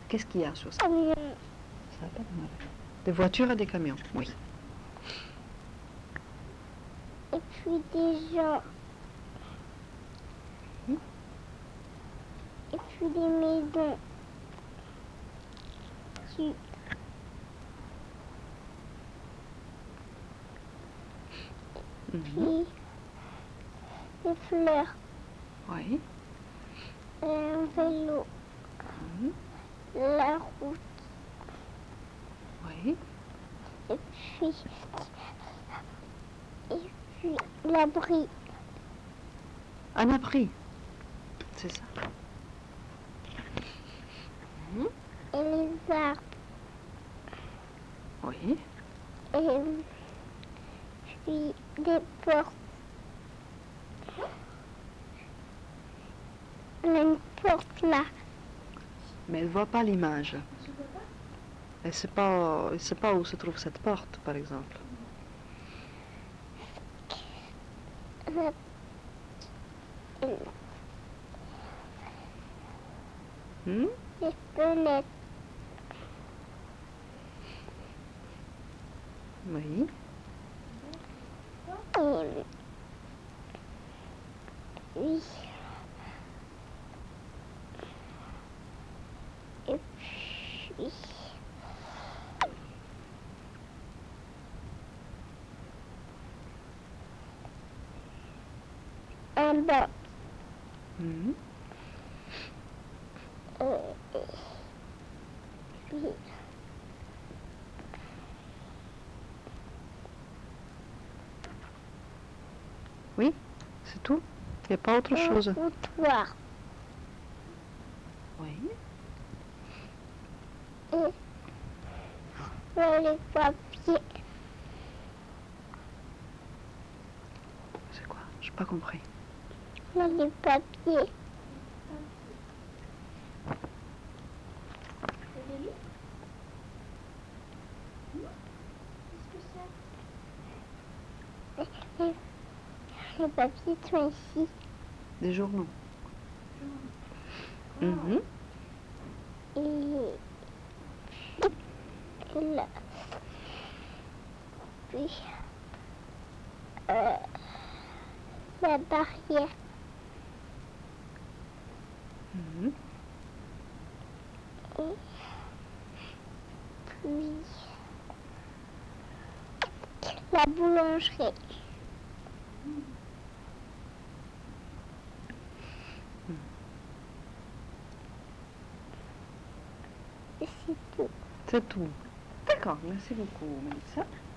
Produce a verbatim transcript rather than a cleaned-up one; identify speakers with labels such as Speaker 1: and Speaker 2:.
Speaker 1: Qu'est-ce qu'il y a sur ça?
Speaker 2: Camion.
Speaker 1: Ça va pas mal. Des voitures et des camions, oui.
Speaker 2: Et puis des gens.
Speaker 1: Hmm.
Speaker 2: Et puis des maisons. Qui... Et
Speaker 1: Mhm.
Speaker 2: puis des fleurs.
Speaker 1: Oui.
Speaker 2: Et un vélo.
Speaker 1: Mhm.
Speaker 2: La route.
Speaker 1: Oui.
Speaker 2: Et puis... Et puis l'abri.
Speaker 1: Un abri. C'est ça. Mhm.
Speaker 2: Et les arbres.
Speaker 1: Oui.
Speaker 2: Et puis des portes. Il y a une porte là.
Speaker 1: Mais elle voit pas l'image. Elle sait pas, elle sait pas où se trouve cette porte, par exemple.
Speaker 2: La...
Speaker 1: Hmm?
Speaker 2: Les fenêtres.
Speaker 1: Oui.
Speaker 2: Et... Oui. Et puis... Un banc.
Speaker 1: Mhm.
Speaker 2: Euh, puis...
Speaker 1: Oui, c'est tout. Il n'y a pas autre
Speaker 2: un
Speaker 1: chose.
Speaker 2: comptoir.
Speaker 1: Oui.
Speaker 2: Et... Là, les papiers.
Speaker 1: C'est quoi? J'ai pas compris.
Speaker 2: Là, les papiers. Les, les papiers sont ici.
Speaker 1: Des journaux. Mhm.
Speaker 2: Et... Et là... Puis... Euh, la barrière.
Speaker 1: Mhm.
Speaker 2: Et puis... La boulangerie. Et c'est tout.
Speaker 1: C'est tout. D'accord, merci beaucoup, Mélissa.